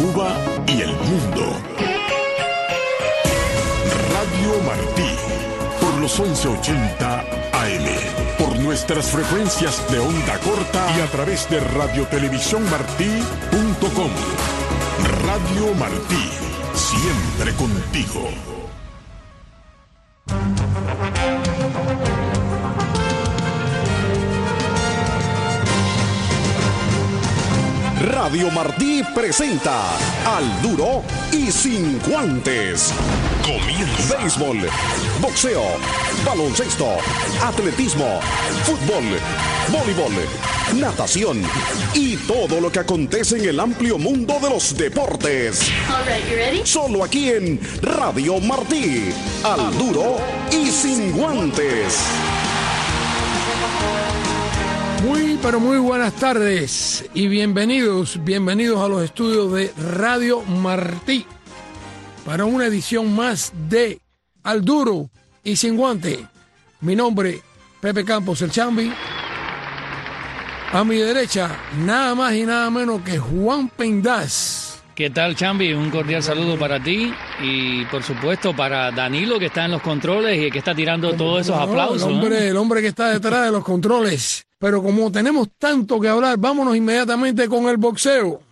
Cuba y el mundo. Radio Martí, por los 1180 AM, por nuestras frecuencias de onda corta y a través de radiotelevisiónmartí.com. Radio Martí, siempre contigo. Radio Martí presenta Al Duro y Sin Guantes. Comienza. Béisbol, boxeo, baloncesto, atletismo, fútbol, voleibol, natación y todo lo que acontece en el amplio mundo de los deportes. All right, you ready? Solo aquí en Radio Martí. Al Duro y Sin Guantes. Pero muy buenas tardes y bienvenidos a los estudios de Radio Martí para una edición más de Al Duro y Sin Guante. Mi nombre, Pepe Campos, el Chambi. A mi derecha, nada más y nada menos que Juan Pendaz. ¿Qué tal, Chambi? Un cordial saludo para ti y, por supuesto, para Danilo, que está en los controles y que está tirando todos esos aplausos. El hombre que está detrás de los controles. Pero como tenemos tanto que hablar, vámonos inmediatamente con el boxeo.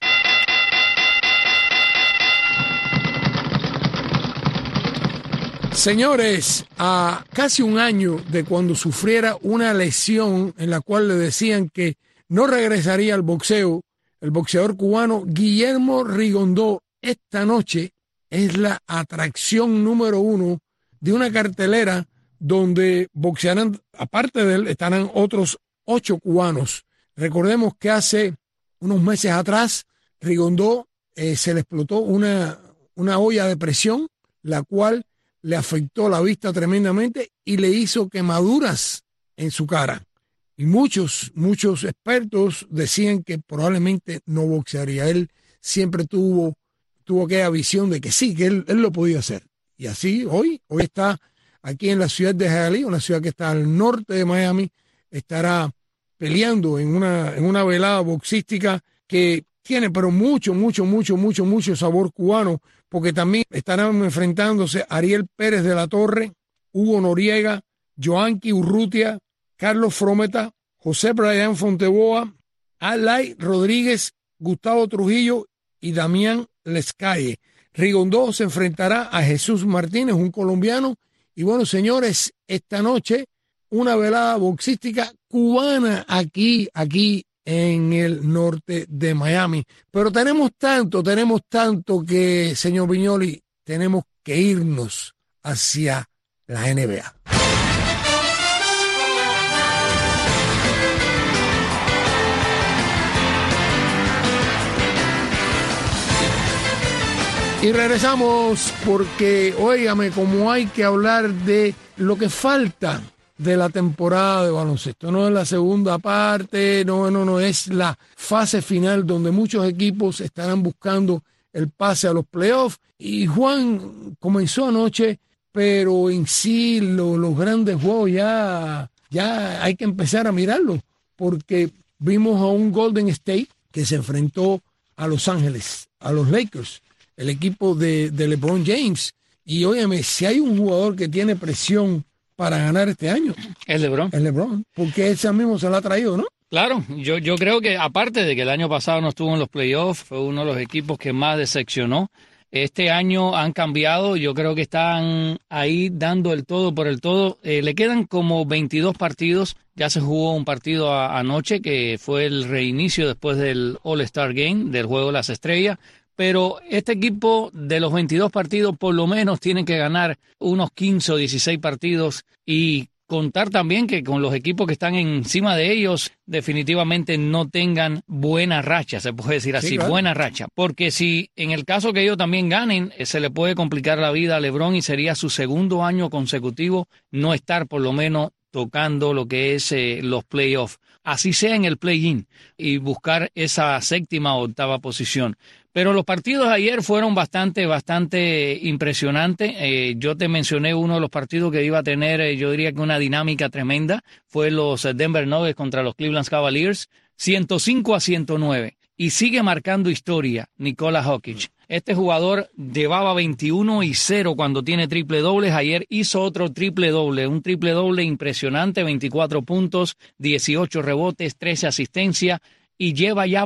Señores, a casi un año de cuando sufriera una lesión en la cual le decían que no regresaría al boxeo, el boxeador cubano Guillermo Rigondó esta noche es la atracción número 1 de una cartelera donde boxearán, aparte de él, estarán otros 8 cubanos. Recordemos que hace unos meses atrás Rigondó se le explotó una olla de presión, la cual le afectó la vista tremendamente y le hizo quemaduras en su cara. Y muchos expertos decían que probablemente no boxearía. Él siempre tuvo aquella visión de que sí, que él lo podía hacer. Y así hoy está aquí en la ciudad de Hialeah, una ciudad que está al norte de Miami, estará peleando en una velada boxística que tiene pero mucho sabor cubano, porque también estarán enfrentándose Ariel Pérez de la Torre, Hugo Noriega, Joanqui Urrutia, Carlos Frometa, José Brian Fonteboa, Alay Rodríguez, Gustavo Trujillo y Damián Lescalle. Rigondó se enfrentará a Jesús Martínez, un colombiano. Y bueno, señores, esta noche una velada boxística cubana aquí en el norte de Miami. Pero tenemos tanto que, señor Viñoli, tenemos que irnos hacia la NBA. Y regresamos porque, óigame, como hay que hablar de lo que falta de la temporada de baloncesto. No es la segunda parte, no, es la fase final donde muchos equipos estarán buscando el pase a los playoffs. Y Juan comenzó anoche, pero en sí los grandes juegos ya hay que empezar a mirarlos, porque vimos a un Golden State que se enfrentó a Los Ángeles, a los Lakers, el equipo de LeBron James. Y óyeme, si hay un jugador que tiene presión para ganar este año, es LeBron, porque ese mismo se lo ha traído, ¿no? Claro, yo creo que aparte de que el año pasado no estuvo en los playoffs, fue uno de los equipos que más decepcionó. Este año han cambiado, yo creo que están ahí dando el todo por el todo. Le quedan como 22 partidos, ya se jugó un partido anoche que fue el reinicio después del All-Star Game, del Juego de las Estrellas. Pero este equipo de los 22 partidos por lo menos tienen que ganar unos 15 o 16 partidos y contar también que con los equipos que están encima de ellos definitivamente no tengan buena racha, se puede decir así, sí, claro. Buena racha. Porque si en el caso que ellos también ganen, se le puede complicar la vida a LeBron y sería su segundo año consecutivo no estar por lo menos tocando lo que es los playoffs, así sea en el play-in, y buscar esa séptima o octava posición. Pero los partidos de ayer fueron bastante impresionantes. Yo te mencioné uno de los partidos que iba a tener, yo diría que una dinámica tremenda, fue los Denver Nuggets contra los Cleveland Cavaliers, 105-109. y sigue marcando historia, Nikola Jokic. Este jugador llevaba 21-0 cuando tiene triple dobles. Ayer hizo otro triple doble, un triple doble impresionante, 24 puntos, 18 rebotes, 13 asistencias y lleva ya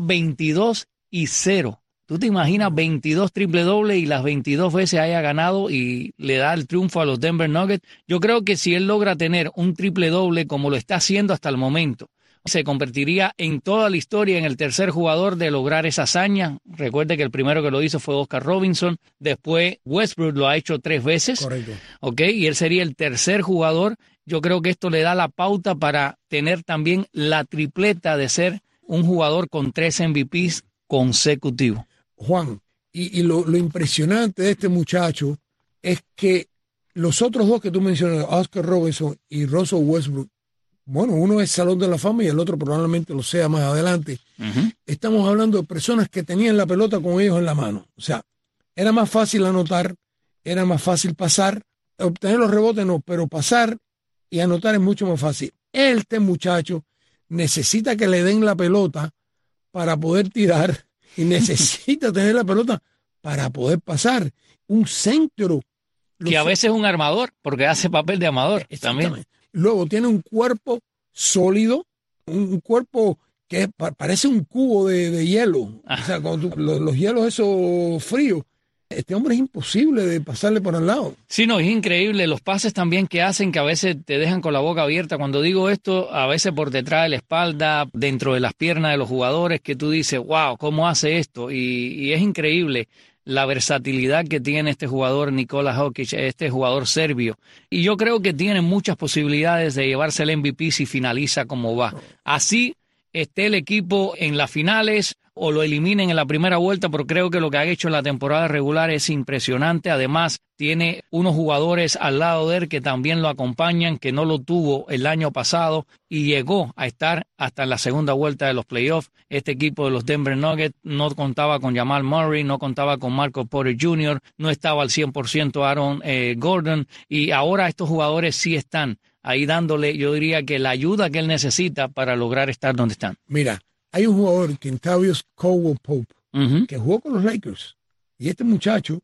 22-0. ¿Tú te imaginas 22 triple doble y las 22 veces haya ganado y le da el triunfo a los Denver Nuggets? Yo creo que si él logra tener un triple doble como lo está haciendo hasta el momento, se convertiría en toda la historia en el tercer jugador de lograr esa hazaña. Recuerde que el primero que lo hizo fue Oscar Robinson, después Westbrook lo ha hecho 3 veces. Correcto. Okay, y él sería el tercer jugador. Yo creo que esto le da la pauta para tener también la tripleta de ser un jugador con 3 MVPs consecutivos. Juan, y lo impresionante de este muchacho es que los otros dos que tú mencionas, Oscar Robinson y Russell Westbrook, bueno, uno es Salón de la Fama y el otro probablemente lo sea más adelante. Estamos hablando de personas que tenían la pelota con ellos en la mano. O sea, era más fácil anotar, era más fácil pasar, obtener los rebotes no, pero pasar y anotar es mucho más fácil. Este muchacho necesita que le den la pelota para poder tirar y necesita tener la pelota para poder pasar. Un centro. Que a veces es un armador, porque hace papel de amador también. Luego tiene un cuerpo sólido, un cuerpo que parece un cubo de hielo. O sea, cuando los hielos esos fríos, este hombre es imposible de pasarle por al lado. Sí, no, es increíble. Los pases también que hacen, que a veces te dejan con la boca abierta. Cuando digo esto, a veces por detrás de la espalda, dentro de las piernas de los jugadores, que tú dices, wow, ¿cómo hace esto? Y es increíble la versatilidad que tiene este jugador Nikola Jokic, este jugador serbio. Y yo creo que tiene muchas posibilidades de llevarse el MVP si finaliza como va. Así esté el equipo en las finales o lo eliminen en la primera vuelta, pero creo que lo que ha hecho en la temporada regular es impresionante. Además, tiene unos jugadores al lado de él que también lo acompañan, que no lo tuvo el año pasado y llegó a estar hasta en la segunda vuelta de los playoffs. Este equipo de los Denver Nuggets no contaba con Jamal Murray, no contaba con Marco Porter Jr., no estaba al 100% Aaron Gordon, y ahora estos jugadores sí están ahí dándole, yo diría que la ayuda que él necesita para lograr estar donde están. Mira, hay un jugador, Kentavious Caldwell-Pope, que jugó con los Lakers. Y este muchacho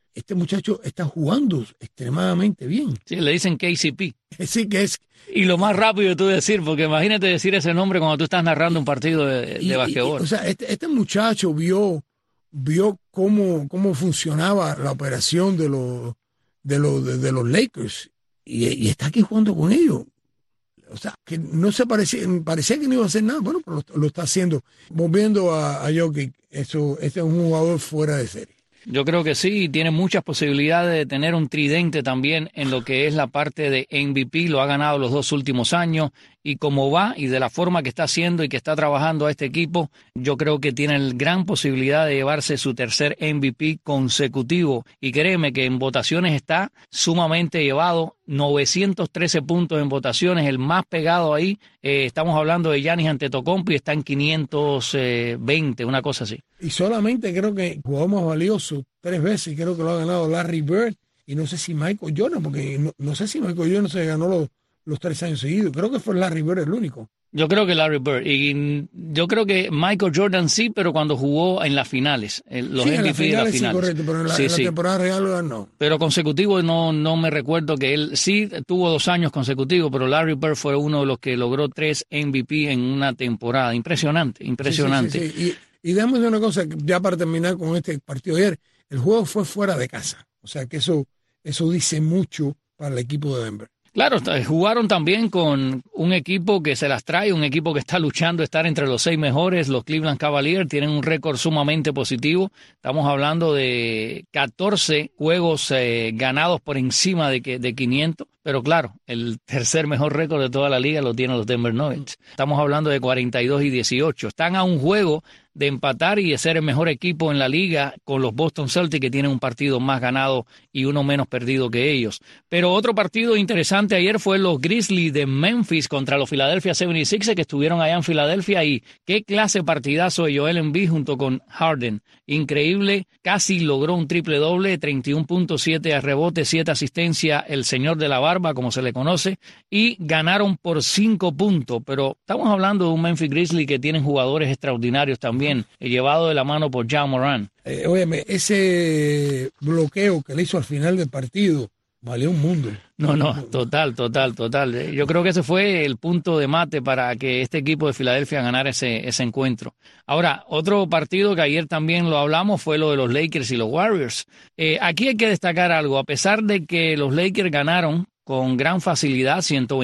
está jugando extremadamente bien. Sí, le dicen KCP. Sí, que es. Y lo más rápido de tú decir, porque imagínate decir ese nombre cuando tú estás narrando un partido de basquetbol. O sea, este muchacho vio cómo funcionaba la operación de los Lakers y está aquí jugando con ellos. O sea, que no se parecía que no iba a hacer nada. Bueno, pero lo está haciendo. Volviendo a Jokic, este es un jugador fuera de serie. Yo creo que sí, tiene muchas posibilidades de tener un tridente también en lo que es la parte de MVP, lo ha ganado los 2 últimos años, y como va y de la forma que está haciendo y que está trabajando a este equipo, yo creo que tiene gran posibilidad de llevarse su tercer MVP consecutivo, y créeme que en votaciones está sumamente llevado, 913 puntos en votaciones, el más pegado ahí, estamos hablando de Giannis Antetokounmpo y está en 520, una cosa así. Y solamente creo que jugó más valioso 3 veces, y creo que lo ha ganado Larry Bird, y no sé si Michael Jordan, porque no sé si Michael Jordan se ganó los 3 años seguidos. Creo que fue Larry Bird el único. Yo creo que Larry Bird. Y yo creo que Michael Jordan sí, pero cuando jugó en las finales, los MVP de las finales. Sí, correcto, pero en la temporada real no. Pero consecutivo no me recuerdo que él sí tuvo 2 años consecutivos, pero Larry Bird fue uno de los que logró 3 MVP en una temporada. Impresionante. Sí. Y déjame decir una cosa, ya para terminar con este partido de ayer, el juego fue fuera de casa. O sea que eso dice mucho para el equipo de Denver. Claro, jugaron también con un equipo que se las trae, un equipo que está luchando estar entre los 6 mejores. Los Cleveland Cavaliers tienen un récord sumamente positivo. Estamos hablando de 14 juegos ganados por encima de 500. Pero claro, el tercer mejor récord de toda la liga lo tienen los Denver Nuggets. Estamos hablando de 42-18. Están a un juego de empatar y de ser el mejor equipo en la liga con los Boston Celtics, que tienen un partido más ganado y uno menos perdido que ellos. Pero otro partido interesante ayer fue los Grizzlies de Memphis contra los Philadelphia 76ers, que estuvieron allá en Filadelfia, y qué clase de partidazo de Joel Embiid junto con Harden. Increíble, casi logró un triple doble, 31.7 a rebote, 7 asistencias, el señor de la barba, como se le conoce, y ganaron por 5 puntos. Pero estamos hablando de un Memphis Grizzlies que tienen jugadores extraordinarios también. también, llevado de la mano por Ja Morant. Óyeme, ese bloqueo que le hizo al final del partido valió un mundo. No, total. Yo creo que ese fue el punto de mate para que este equipo de Filadelfia ganara ese encuentro. Ahora, otro partido que ayer también lo hablamos fue lo de los Lakers y los Warriors. Aquí hay que destacar algo. A pesar de que los Lakers ganaron con gran facilidad,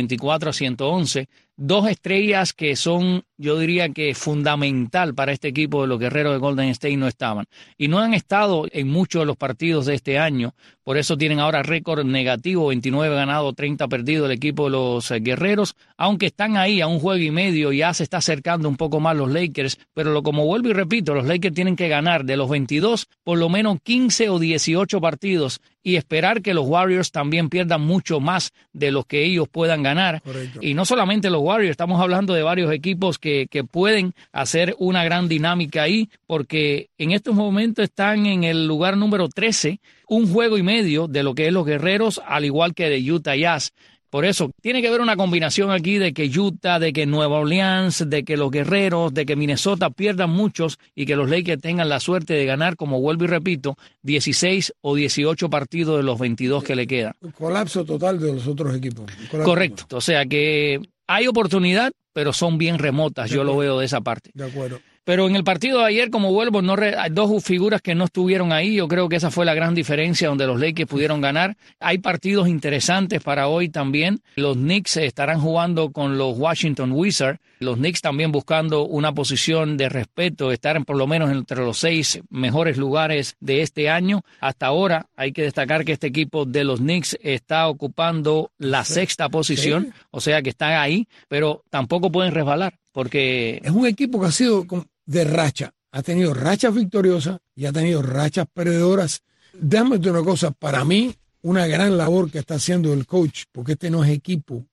124-111, dos estrellas que son, yo diría que fundamental para este equipo de los Guerreros de Golden State no estaban. Y no han estado en muchos de los partidos de este año, por eso tienen ahora récord negativo, 29 ganados, 30 perdidos el equipo de los Guerreros, aunque están ahí a un juego y medio, ya se está acercando un poco más los Lakers, pero como vuelvo y repito, los Lakers tienen que ganar de los 22 por lo menos 15 o 18 partidos y esperar que los Warriors también pierdan mucho más de los que ellos puedan ganar. Correcto. Y no solamente los Warriors, estamos hablando de varios equipos que pueden hacer una gran dinámica ahí, porque en estos momentos están en el lugar número 13, un juego y medio de lo que es los Guerreros, al igual que de Utah Jazz. Por eso, tiene que haber una combinación aquí de que Utah, de que Nueva Orleans, de que los Guerreros, de que Minnesota pierdan muchos y que los Lakers tengan la suerte de ganar, como vuelvo y repito, 16 o 18 partidos de los 22 que le quedan. Un colapso total de los otros equipos. Correcto. O sea que hay oportunidad, pero son bien remotas. Yo lo veo de esa parte. De acuerdo. Pero en el partido de ayer, como vuelvo, hay dos figuras que no estuvieron ahí. Yo creo que esa fue la gran diferencia donde los Lakers pudieron ganar. Hay partidos interesantes para hoy también. Los Knicks estarán jugando con los Washington Wizards. Los Knicks también buscando una posición de respeto, estar por lo menos entre los 6 mejores lugares de este año. Hasta ahora hay que destacar que este equipo de los Knicks está ocupando la sexta posición, o sea que están ahí, pero tampoco pueden resbalar porque es un equipo que ha sido de racha. Ha tenido rachas victoriosas y ha tenido rachas perdedoras. Déjame decir una cosa, para mí, una gran labor que está haciendo el coach, porque este no es equipo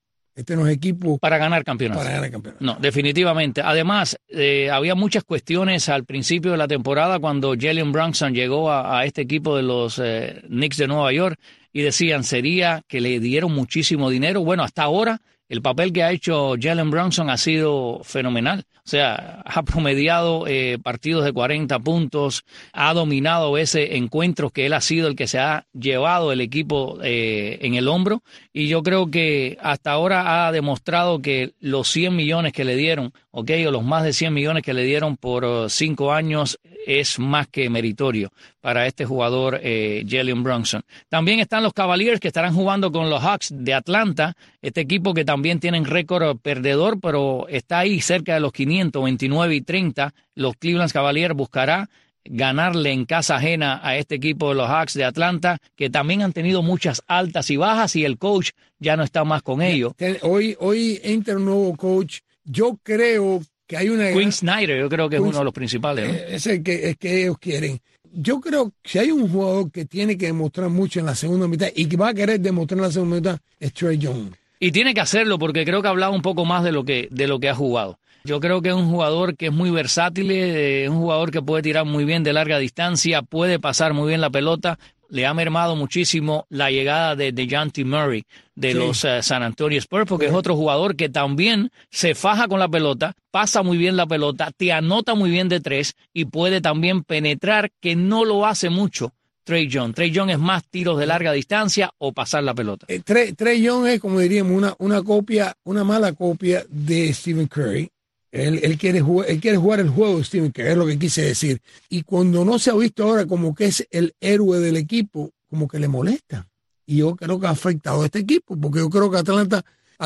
para ganar campeonatos. No, definitivamente. Además, había muchas cuestiones al principio de la temporada cuando Jalen Brunson llegó a este equipo de los Knicks de Nueva York y decían, sería que le dieron muchísimo dinero. Bueno, hasta ahora el papel que ha hecho Jalen Brunson ha sido fenomenal. O sea, ha promediado partidos de 40 puntos, ha dominado a veces encuentros que él ha sido el que se ha llevado el equipo en el hombro. Y yo creo que hasta ahora ha demostrado que los 100 millones que le dieron, o los más de 100 millones que le dieron por 5 años, es más que meritorio para este jugador Jalen Brunson. También están los Cavaliers que estarán jugando con los Hawks de Atlanta, este equipo que también tienen récord perdedor, pero está ahí cerca de los 500, 29 y 30. Los Cleveland Cavaliers buscará ganarle en casa ajena a este equipo de los Hawks de Atlanta, que también han tenido muchas altas y bajas y el coach ya no está más con ellos. Hoy entra un nuevo coach. Yo creo que hay una... Quinn Snyder, yo creo que es uno de los principales, ¿no? Es el que ellos quieren. Yo creo que si hay un jugador que tiene que demostrar mucho en la segunda mitad y que va a querer demostrar en la segunda mitad, es Trae Young. Y tiene que hacerlo porque creo que ha hablado un poco más de lo que ha jugado. Yo creo que es un jugador que es muy versátil, es un jugador que puede tirar muy bien de larga distancia, puede pasar muy bien la pelota. Le ha mermado muchísimo la llegada de DeJounte Murray de los San Antonio Spurs, porque es otro jugador que también se faja con la pelota, pasa muy bien la pelota, te anota muy bien de 3 y puede también penetrar, que no lo hace mucho Trae Young. Trae Young es más tiros de larga distancia o pasar la pelota. Trae Young es, como diríamos, una mala copia de Stephen Curry. Él quiere jugar el juego de Stephen Curry, es lo que quise decir. Y cuando no se ha visto ahora como que es el héroe del equipo, como que le molesta. Y yo creo que ha afectado a este equipo, porque yo creo que Atlanta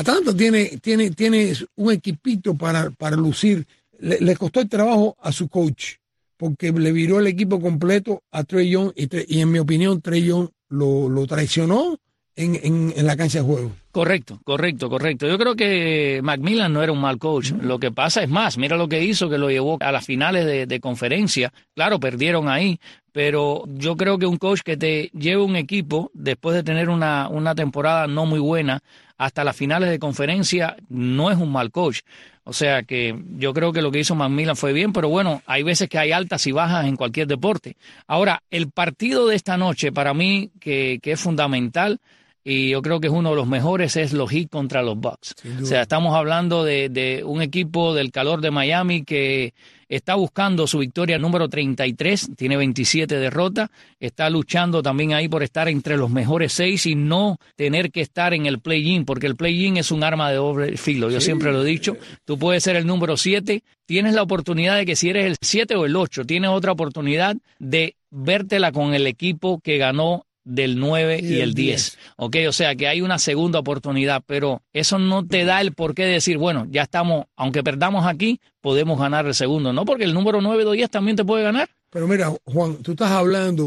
tiene un equipito para lucir. Le costó el trabajo a su coach, porque le viró el equipo completo a Trae Young y en mi opinión Trae Young lo traicionó en la cancha de juego. Correcto. Yo creo que McMillan no era un mal coach. Lo que pasa es más, mira lo que hizo, que lo llevó a las finales de conferencia. Claro, perdieron ahí, pero yo creo que un coach que te lleve un equipo después de tener una temporada no muy buena hasta las finales de conferencia no es un mal coach. O sea que yo creo que lo que hizo McMillan fue bien, pero bueno, hay veces que hay altas y bajas en cualquier deporte. Ahora, el partido de esta noche para mí que es fundamental y yo creo que es uno de los mejores, es los Heat contra los Bucks. O sea, estamos hablando de un equipo del calor de Miami que está buscando su victoria número 33, tiene 27 derrotas, está luchando también ahí por estar entre los mejores 6 y no tener que estar en el play-in, porque el play-in es un arma de doble filo. Yo siempre lo he dicho, tú puedes ser el número 7, tienes la oportunidad de que si eres el 7 o el 8, tienes otra oportunidad de vértela con el equipo que ganó del 9 y el 10. Ok, o sea que hay una segunda oportunidad, pero eso no te da el por qué decir, bueno, ya estamos, aunque perdamos aquí, podemos ganar el segundo, ¿no? Porque el número 9 o 10 también te puede ganar. Pero mira, Juan, tú estás hablando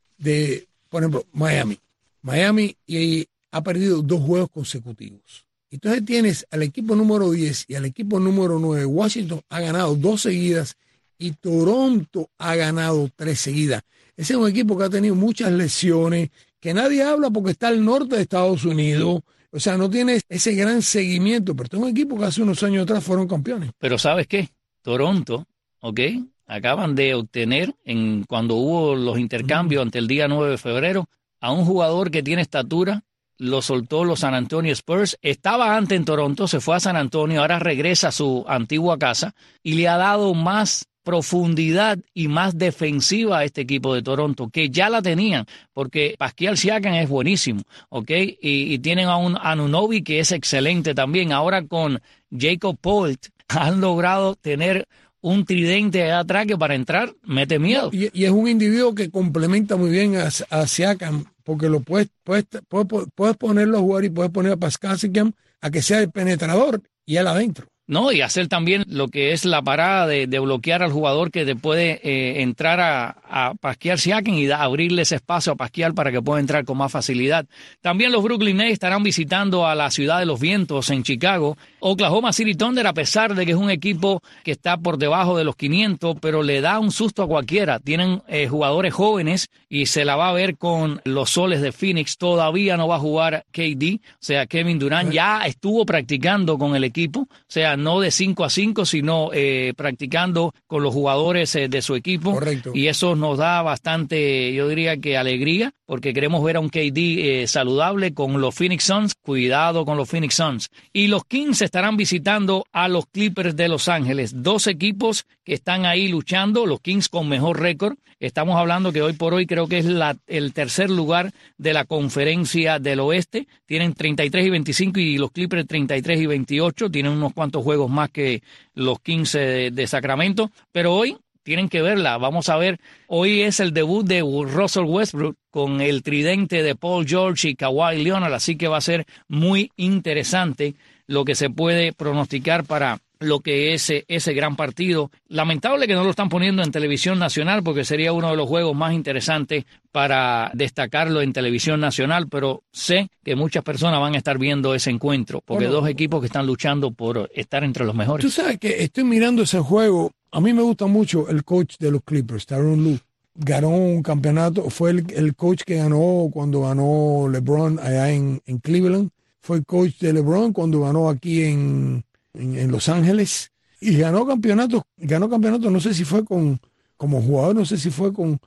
de, por ejemplo, Miami. Miami y ha perdido 2 juegos consecutivos. Entonces tienes al equipo número 10 y al equipo número 9. Washington ha ganado 2 seguidas y Toronto ha ganado 3 seguidas. Ese es un equipo que ha tenido muchas lesiones, que nadie habla porque está al norte de Estados Unidos. O sea, no tiene ese gran seguimiento, pero es un equipo que hace unos años atrás fueron campeones. Pero ¿sabes qué? Toronto, ¿ok? Acaban de obtener, cuando hubo los intercambios ante el día 9 de febrero, a un jugador que tiene estatura, lo soltó los San Antonio Spurs. Estaba antes en Toronto, se fue a San Antonio, ahora regresa a su antigua casa y le ha dado más profundidad y más defensiva a este equipo de Toronto, que ya la tenían, porque Pascal Siakam es buenísimo, ¿ok? Y tienen a un Anunoby que es excelente también. Ahora con Jacob Poeltl han logrado tener un tridente de atrás que para entrar mete miedo. Y es un individuo que complementa muy bien a Siakam, porque lo puedes ponerlo a jugar y puedes poner a Pascal Siakam a que sea el penetrador y él adentro. No, y hacer también lo que es la parada de bloquear al jugador que te puede entrar a Pascal Siakam y abrirle ese espacio a Pascal para que pueda entrar con más facilidad. También los Brooklyn Nets estarán visitando a la Ciudad de los Vientos en Chicago. Oklahoma City Thunder, a pesar de que es un equipo que está por debajo de los 500, pero le da un susto a cualquiera. Tienen jugadores jóvenes y se la va a ver con los Soles de Phoenix. Todavía no va a jugar KD, o sea, Kevin Durant ya estuvo practicando con el equipo, o sea, no de 5 a 5, sino practicando con los jugadores de su equipo. Correcto. Y eso nos da bastante, yo diría que alegría, porque queremos ver a un KD saludable con los Phoenix Suns. Cuidado con los Phoenix Suns. Y los Kings estarán visitando a los Clippers de Los Ángeles. 2 equipos que están ahí luchando, los Kings con mejor récord. Estamos hablando que hoy por hoy creo que es el tercer lugar de la conferencia del oeste. Tienen 33 y 25 y los Clippers 33 y 28. Tienen unos cuantos juegos más que los Kings de Sacramento. Pero hoy tienen que verla. Vamos a ver, hoy es el debut de Russell Westbrook con el tridente de Paul George y Kawhi Leonard, así que va a ser muy interesante lo que se puede pronosticar para lo que es ese gran partido. Lamentable que no lo están poniendo en televisión nacional porque sería uno de los juegos más interesantes para destacarlo en televisión nacional, pero sé que muchas personas van a estar viendo ese encuentro porque 2 equipos que están luchando por estar entre los mejores. Tú sabes que estoy mirando ese juego. A mí me gusta mucho el coach de los Clippers, Tyronn Lue. Ganó un campeonato, fue el coach que ganó cuando ganó LeBron allá en Cleveland. Fue el coach de LeBron cuando ganó aquí en Los Ángeles. Y ganó campeonatos, no sé si fue como jugador, no sé si fue con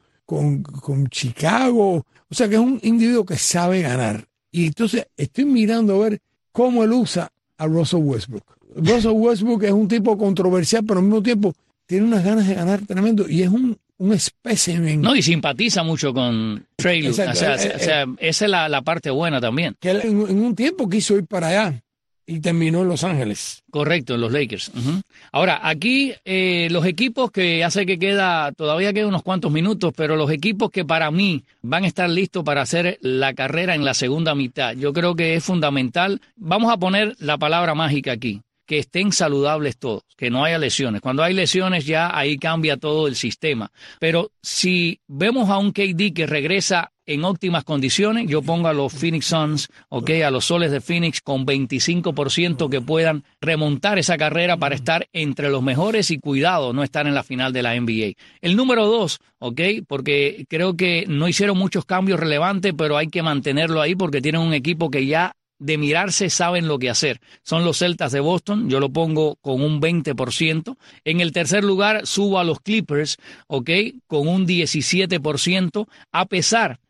Chicago. O sea que es un individuo que sabe ganar. Y entonces estoy mirando a ver cómo él usa a Russell Westbrook. Russell Westbrook es un tipo controversial, pero al mismo tiempo tiene unas ganas de ganar tremendo y es un espécimen. No, y simpatiza mucho con Trey Lue. O sea, esa es la parte buena también. Que él en un tiempo quiso ir para allá y terminó en Los Ángeles. Correcto, en los Lakers. Uh-huh. Ahora, aquí los equipos que hace que todavía quedan unos cuantos minutos, pero los equipos que para mí van a estar listos para hacer la carrera en la segunda mitad, yo creo que es fundamental. Vamos a poner la palabra mágica aquí. Que estén saludables todos, que no haya lesiones. Cuando hay lesiones ya ahí cambia todo el sistema. Pero si vemos a un KD que regresa en óptimas condiciones, yo pongo a los Phoenix Suns, a los Soles de Phoenix con 25% que puedan remontar esa carrera para estar entre los mejores y cuidado, no estar en la final de la NBA. El número 2, porque creo que no hicieron muchos cambios relevantes, pero hay que mantenerlo ahí porque tienen un equipo que ya de mirarse saben lo que hacer. Son los Celtas de Boston, yo lo pongo con un 20%. En el tercer lugar subo a los Clippers, con un 17%, a pesar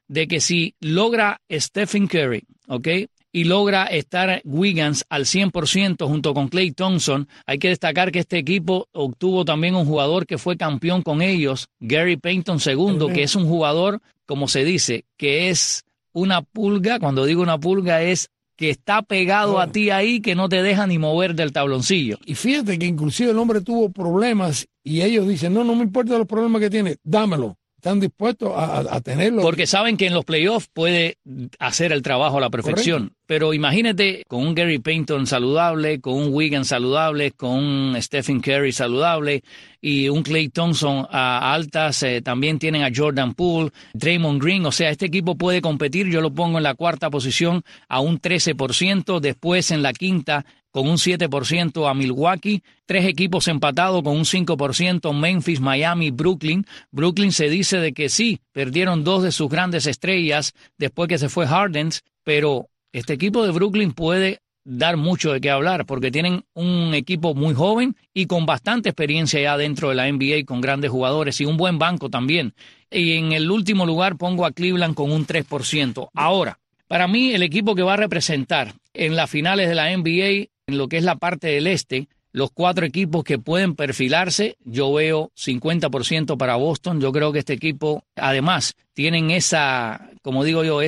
de que si logra Stephen Curry, ¿ok?, y logra estar Wiggins al 100% junto con Klay Thompson, hay que destacar que este equipo obtuvo también un jugador que fue campeón con ellos, Gary Payton II, que es un jugador, como se dice, que es una pulga. Cuando digo una pulga es que está pegado a ti ahí, que no te deja ni mover del tabloncillo. Y fíjate que inclusive el hombre tuvo problemas y ellos dicen, no me importa los problemas que tiene, dámelo. Están dispuestos a tenerlo. Porque saben que en los playoffs puede hacer el trabajo a la perfección. Correcto. Pero imagínate con un Gary Payton saludable, con un Wiggins saludable, con un Stephen Curry saludable y un Klay Thompson a altas. También tienen a Jordan Poole, Draymond Green. O sea, este equipo puede competir. Yo lo pongo en la cuarta posición a un 13%. Después en la quinta con un 7% a Milwaukee, 3 equipos empatados con un 5%, Memphis, Miami, Brooklyn. Brooklyn se dice de que sí, perdieron 2 de sus grandes estrellas después que se fue Harden, pero este equipo de Brooklyn puede dar mucho de qué hablar porque tienen un equipo muy joven y con bastante experiencia ya dentro de la NBA con grandes jugadores y un buen banco también. Y en el último lugar pongo a Cleveland con un 3%. Ahora, para mí el equipo que va a representar en las finales de la NBA, en lo que es la parte del este, los 4 equipos que pueden perfilarse, yo veo 50% para Boston. Yo creo que este equipo, además, tienen esa, como digo yo,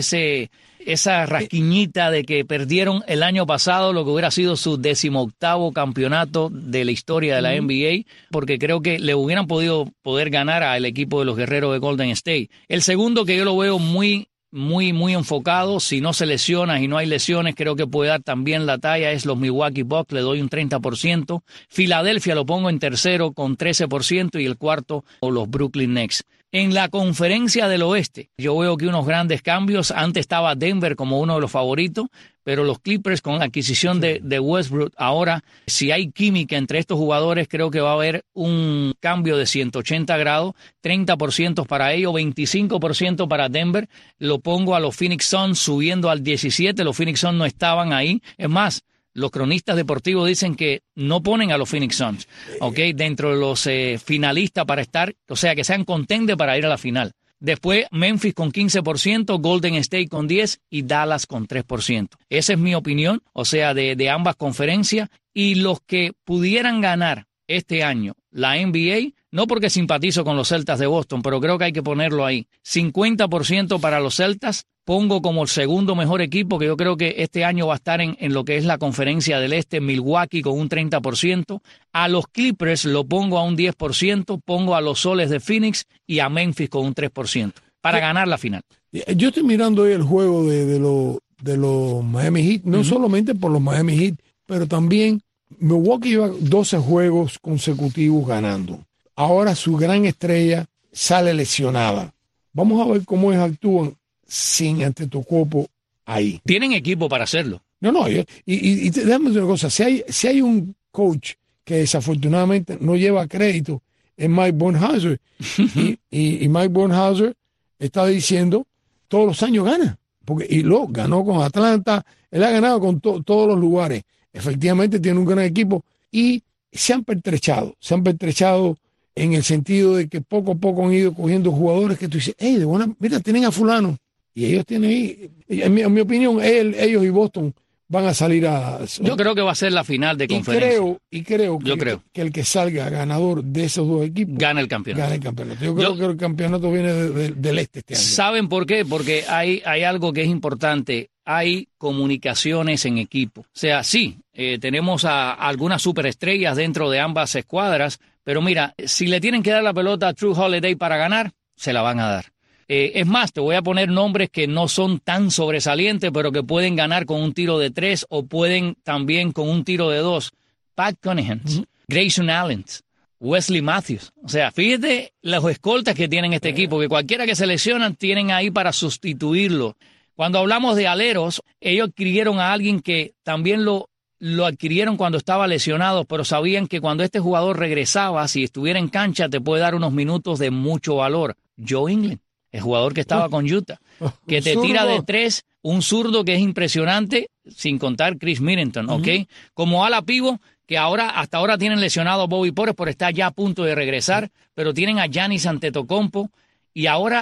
esa rasquiñita de que perdieron el año pasado lo que hubiera sido su 18º campeonato de la historia de la NBA, porque creo que le hubieran poder ganar al equipo de los Guerreros de Golden State. El segundo, que yo lo veo muy enfocado, si no se lesiona y no hay lesiones, creo que puede dar también la talla, es los Milwaukee Bucks, le doy un 30%. Filadelfia lo pongo en tercero con 13% y el cuarto los Brooklyn Nets. En la conferencia del oeste, yo veo que unos grandes cambios. Antes estaba Denver como uno de los favoritos, pero los Clippers con la adquisición de Westbrook, ahora, si hay química entre estos jugadores, creo que va a haber un cambio de 180 grados, 30% para ellos, 25% para Denver. Lo pongo a los Phoenix Suns subiendo al 17%, los Phoenix Suns no estaban ahí. Es más, los cronistas deportivos dicen que no ponen a los Phoenix Suns, dentro de los finalistas para estar, o sea, que sean contenders para ir a la final. Después Memphis con 15%, Golden State con 10% y Dallas con 3%. Esa es mi opinión, o sea, de ambas conferencias. Y los que pudieran ganar este año la NBA, no porque simpatizo con los Celtas de Boston, pero creo que hay que ponerlo ahí. 50% para los Celtas, pongo como el segundo mejor equipo, que yo creo que este año va a estar en lo que es la conferencia del este, Milwaukee con un 30%. A los Clippers lo pongo a un 10%, pongo a los Soles de Phoenix y a Memphis con un 3% para ganar la final. Yo estoy mirando hoy el juego de los Miami Heat, no solamente por los Miami Heat, pero también Milwaukee lleva 12 juegos consecutivos ganando. Ahora su gran estrella sale lesionada. Vamos a ver cómo ellos actúan sin Antetokounmpo ahí. Tienen equipo para hacerlo. No, y déjame decir una cosa, si hay un coach que desafortunadamente no lleva crédito, es Mike Budenholzer. y Mike Budenholzer está diciendo, todos los años gana. Y lo ganó con Atlanta, él ha ganado con todos los lugares. Efectivamente tiene un gran equipo y se han pertrechado en el sentido de que poco a poco han ido cogiendo jugadores que tú dices, mira, tienen a fulano. Y ellos tienen ahí, en mi opinión, ellos y Boston van a salir a... Yo creo que va a ser la final de conferencia. Y creo que el que salga ganador de esos dos equipos gana el campeonato. Yo creo que el campeonato viene del este año. ¿Saben por qué? Porque hay algo que es importante. Hay comunicaciones en equipo. O sea, sí, tenemos a algunas superestrellas dentro de ambas escuadras, pero mira, si le tienen que dar la pelota a Jrue Holiday para ganar, se la van a dar. Es más, te voy a poner nombres que no son tan sobresalientes, pero que pueden ganar con un tiro de 3 o pueden también con un tiro de 2. Pat Connaughton, Grayson Allen, Wesley Matthews. O sea, fíjate los escoltas que tienen este equipo, que cualquiera que seleccionan tienen ahí para sustituirlo. Cuando hablamos de aleros, ellos adquirieron a alguien que también lo adquirieron cuando estaba lesionado, pero sabían que cuando este jugador regresaba, si estuviera en cancha, te puede dar unos minutos de mucho valor. Joe Ingles, el jugador que estaba con Utah, que te tira de 3, un zurdo que es impresionante, sin contar Chris Middleton, ¿ok? Como ala pivo, que hasta ahora tienen lesionado a Bobby Portis, pero está ya a punto de regresar, pero tienen a Giannis Antetokounmpo, y ahora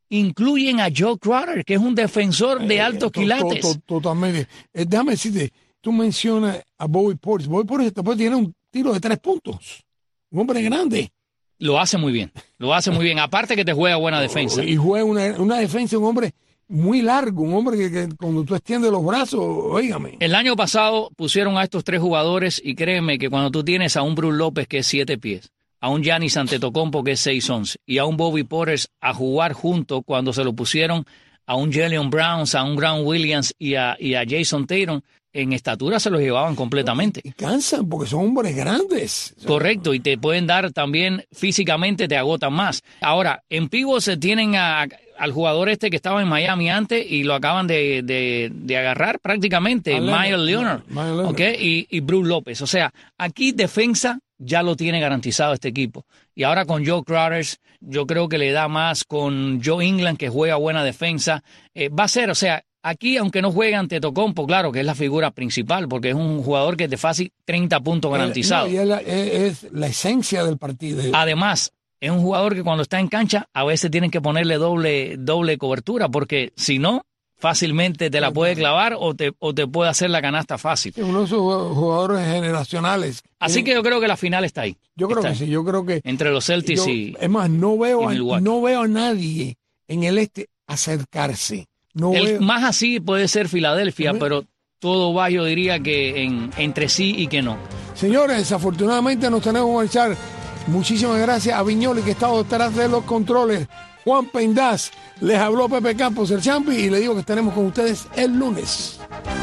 incluyen a Joe Crowder, que es un defensor de altos quilates. Totalmente. Déjame decirte, tú mencionas a Bobby Portis. Bobby Portis después tiene un tiro de 3 puntos. Un hombre grande. Lo hace muy bien. Aparte que te juega buena defensa. Y juega una defensa, un hombre muy largo, un hombre que cuando tú extiendes los brazos, óigame. El año pasado pusieron a estos 3 jugadores y créeme que cuando tú tienes a un Brook López que es 7 pies, a un Giannis Antetokounmpo que es 6'11", y a un Bobby Portis a jugar junto cuando se lo pusieron a un Jaylen Brown, a un Grant Williams y a Jason Tatum, en estatura se los llevaban completamente. Y cansan porque son hombres grandes. Correcto, y te pueden dar también, físicamente te agotan más. Ahora, en pivot se tienen al jugador que estaba en Miami antes y lo acaban de agarrar prácticamente, Myles Leonard, ¿okay? y Brook López. O sea, aquí defensa ya lo tiene garantizado este equipo. Y ahora con Joe Crowder, yo creo que le da más, con Joe Ingles, que juega buena defensa. Va a ser, o sea, aquí, aunque no juegue Antetokounmpo, claro que es la figura principal, porque es un jugador que es de fácil 30 puntos garantizados. Y es la esencia del partido. Además, es un jugador que cuando está en cancha, a veces tienen que ponerle doble cobertura, porque si no, fácilmente te la puede clavar o te puede hacer la canasta fácil. Es uno de esos jugadores generacionales. Así que yo creo que la final está ahí. Yo creo que sí, yo creo que... Entre los Celtics y... Es más, no veo a nadie en el este acercarse. Más así puede ser Filadelfia, pero todo va, yo diría que entre sí y que no. Señores, desafortunadamente nos tenemos que marchar. Muchísimas gracias a Viñoli, que estaba detrás de los controles. Juan Pendaz, les habló Pepe Campos, el Champi, y le digo que estaremos con ustedes el lunes.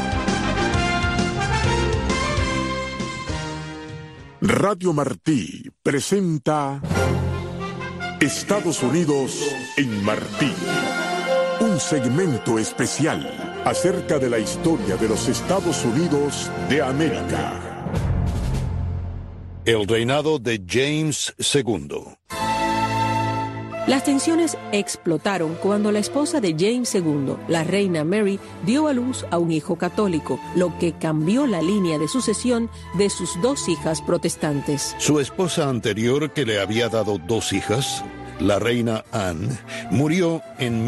Radio Martí presenta Estados Unidos en Martí. Un segmento especial acerca de la historia de los Estados Unidos de América. El reinado de James II. Las tensiones explotaron cuando la esposa de James II, la reina Mary, dio a luz a un hijo católico, lo que cambió la línea de sucesión de sus 2 hijas protestantes. Su esposa anterior, que le había dado 2 hijas, la reina Anne, murió en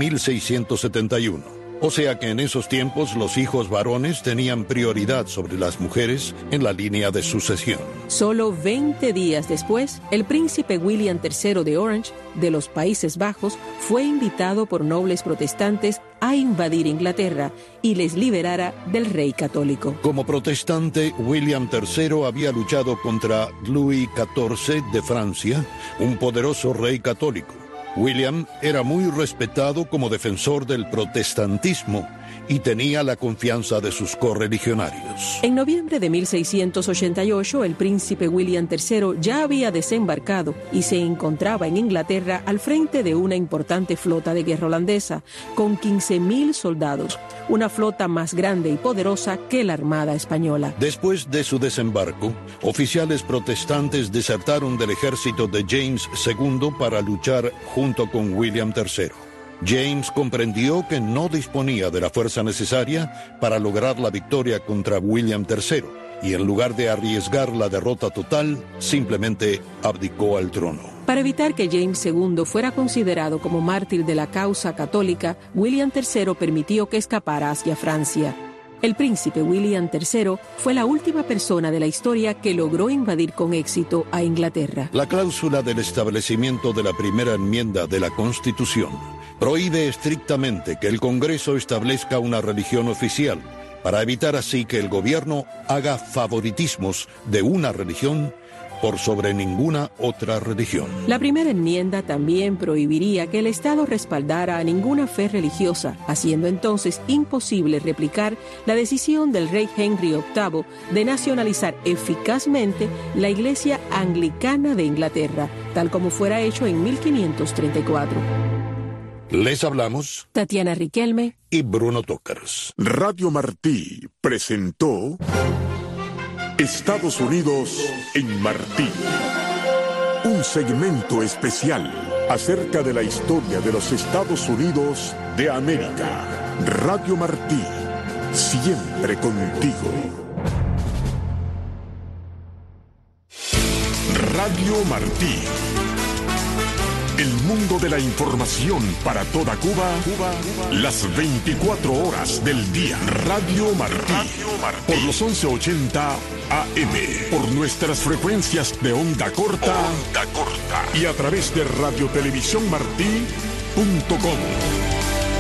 1671. O sea que en esos tiempos los hijos varones tenían prioridad sobre las mujeres en la línea de sucesión. Solo 20 días después, el príncipe William III de Orange, de los Países Bajos, fue invitado por nobles protestantes a invadir Inglaterra y les liberara del rey católico. Como protestante, William III había luchado contra Louis XIV de Francia, un poderoso rey católico. William era muy respetado como defensor del protestantismo y tenía la confianza de sus correligionarios. En noviembre de 1688, el príncipe William III ya había desembarcado y se encontraba en Inglaterra al frente de una importante flota de guerra holandesa, con 15.000 soldados, una flota más grande y poderosa que la Armada Española. Después de su desembarco, oficiales protestantes desertaron del ejército de James II para luchar junto con William III. James comprendió que no disponía de la fuerza necesaria para lograr la victoria contra William III, y en lugar de arriesgar la derrota total, simplemente abdicó al trono. Para evitar que James II fuera considerado como mártir de la causa católica, William III permitió que escapara hacia Francia. El príncipe William III fue la última persona de la historia que logró invadir con éxito a Inglaterra. La cláusula del establecimiento de la primera enmienda de la Constitución prohíbe estrictamente que el Congreso establezca una religión oficial, para evitar así que el gobierno haga favoritismos de una religión por sobre ninguna otra religión. La primera enmienda también prohibiría que el Estado respaldara a ninguna fe religiosa, haciendo entonces imposible replicar la decisión del rey Henry VIII de nacionalizar eficazmente la Iglesia Anglicana de Inglaterra, tal como fuera hecho en 1534. Les hablamos Tatiana Riquelme y Bruno Tócaros. Radio Martí presentó Estados Unidos en Martí. Un segmento especial acerca de la historia de los Estados Unidos de América. Radio Martí, siempre contigo. Radio Martí. El mundo de la información para toda Cuba, las 24 horas del día. Radio Martí, por los 1180 AM, por nuestras frecuencias de onda corta y a través de radiotelevisiónmartí.com.